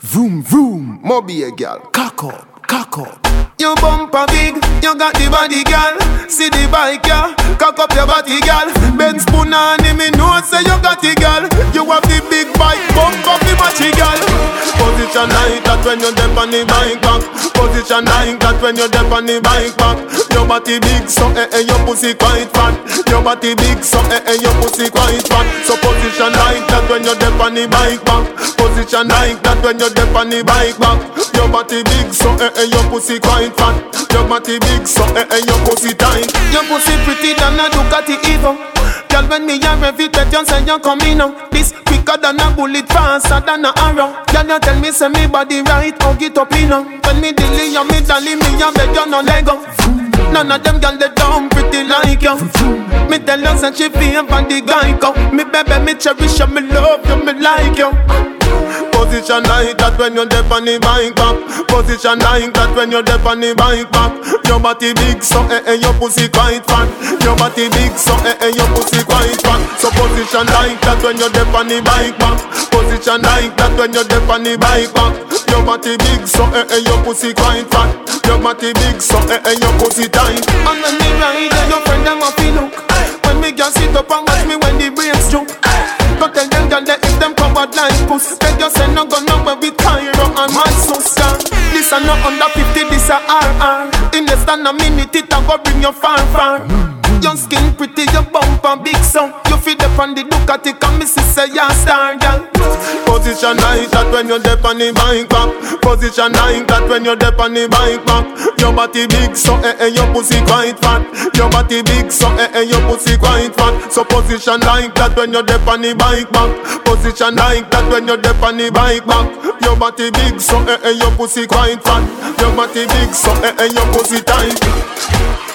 Vroom vroom, Moby girl, cock up, cock up. You bumper big, you got the body, girl. See the bike, yeah. Cock up your body, girl. Ben spoon on him, me know say you got it, girl. You have the big bike, bump up the body, girl. Position like that when you dep on the bike back. Position like that when you dep on the bike back. Your body big, so your pussy quite fat. Your body big, so your pussy quite fat. So position like that when you dep on the bike back. Position like that when you dep on the bike back. Your body big, so your pussy quite fat. Your body big, so your pussy tight. Your pussy pretty than a Ducati Evo. Girl, when me a rev it, you say you coming now. This quicker than a bullet, faster than a arrow. Girl, you tell me say me body right, hug it up in now. When me dilly and me dolly, me a beg you no Lego. None of them girl they dumb pretty like you. Me tell you say she favor the guy go. Me baby, me cherish you, me love you, me like you. Position like that when you dep on the bike back. Position like that when you dep on the bike back. Your body big, so your pussy quite fat. Your body big, so your pussy quite fat. So position like that when you dep on the bike back. Position like that when you dep on the bike back. Your body big, so your pussy quite fat. Your body big, so your pussy tight. And when me ride, your friend them a feel look. When me just sit up and watch me when the brakes jump. Go tell them girl that if them covered like puss. Tell you say no go nowhere with Cairo and my sister. This a no under 50, this a RR. In less than a minute it a go bring you far far. Your skin pretty, your bumper big so. You feel up on the Ducati and me say you're a star girl. Position like that when you dep on the bike back. Position like that when you dep on the bike back. Your body big so your pussy quite fat. Your body big so your pussy quite fat. So position like that when you dep on the bike back. Position like that when you dep on the bike back. Your body big so your pussy quite fat. Your body big so your pussy tight.